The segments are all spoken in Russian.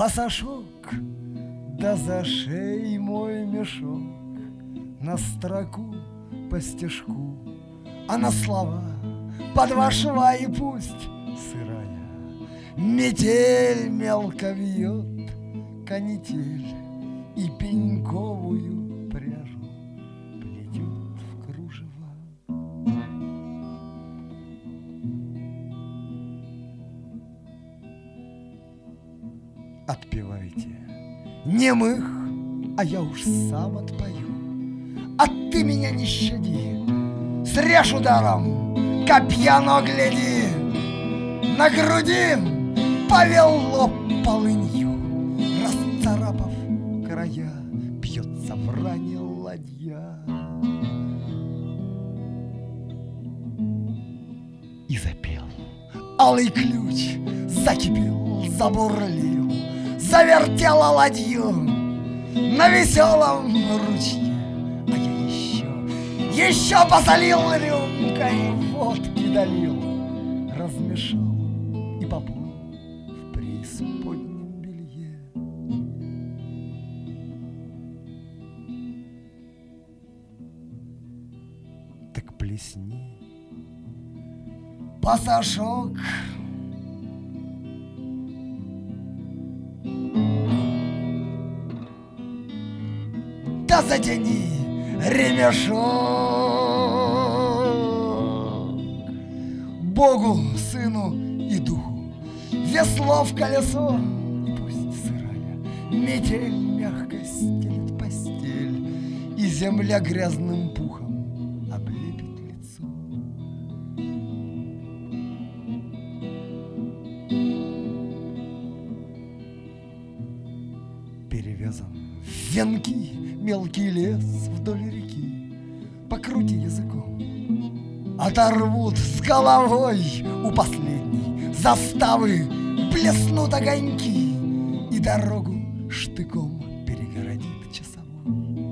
Пасашок, да за шеей мой мешок, на строку по стежку, а на слова по два шва, и пусть сырая метель мелко вьет, канитель и пеньковую пряжу плетет в кружева. Отпевайте немых, а я уж сам отпою. А ты меня не щади, срежь ударом копья, но гляди, на груди повел лоб полынью, расцарапав края, бьется в ране ладья. И запел алый ключ, закипел, забурлил, завертела ладью на веселом ручье. А я еще посолил рюмкой, водки долил, размешал и поплыл в преисподнем белье. Так плесни, пасашок, да затяни ремешок. Богу, Сыну и Духу весло в колесо, и пусть сырая метель мягко стелит постель, и земля грязным пухом облепит лицо. Перевязан в венки мелкий лес вдоль реки, покрути языком, оторвут с головой у последней заставы, блеснут огоньки, и дорогу штыком перегородит часовой.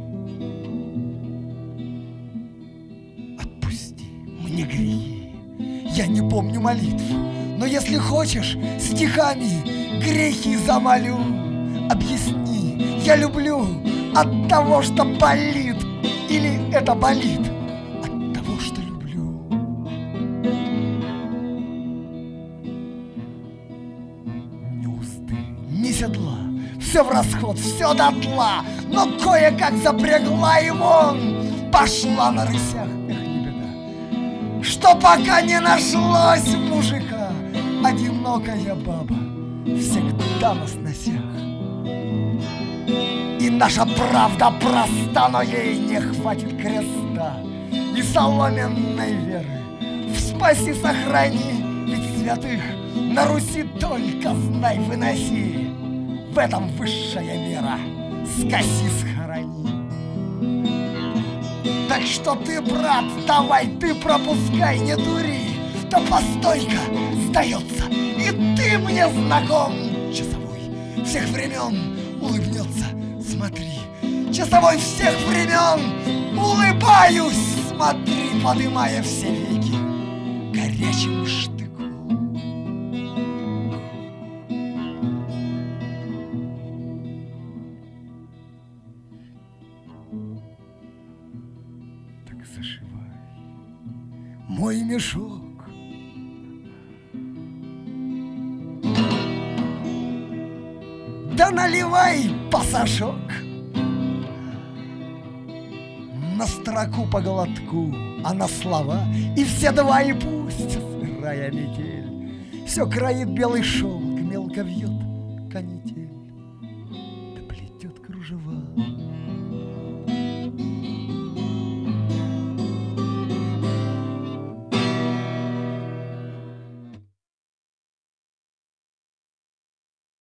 Отпусти мне грехи, я не помню молитв, но если хочешь, стихами грехи замолю. Объясни, я люблю от того, что болит, или это болит от того, что люблю. Ни узды, ни седла, все в расход, все дотла, но кое-как запрягла и вон пошла на рысях. Эх, не беда, что пока не нашлось мужика, одинокая баба всегда на сносях. И наша правда проста, но ей не хватит креста и соломенной веры. В спаси, сохрани, ведь святых на Руси только знай выноси. В этом высшая мера, скоси, схорони. Так что ты, брат, давай, ты пропускай, не дури, да постой-ка, сдается, и ты мне знаком. Часовой всех времен улыбнется, смотри, часовой всех времен, улыбаюсь, смотри, подымая все веки горячим штыком. Так зашивай мой мешок, да наливай пасашок на строку по глотку, а на слова и все два, и пусть сырая метель все кроит белый шелк, мелко вьет канитель, да плетет кружева.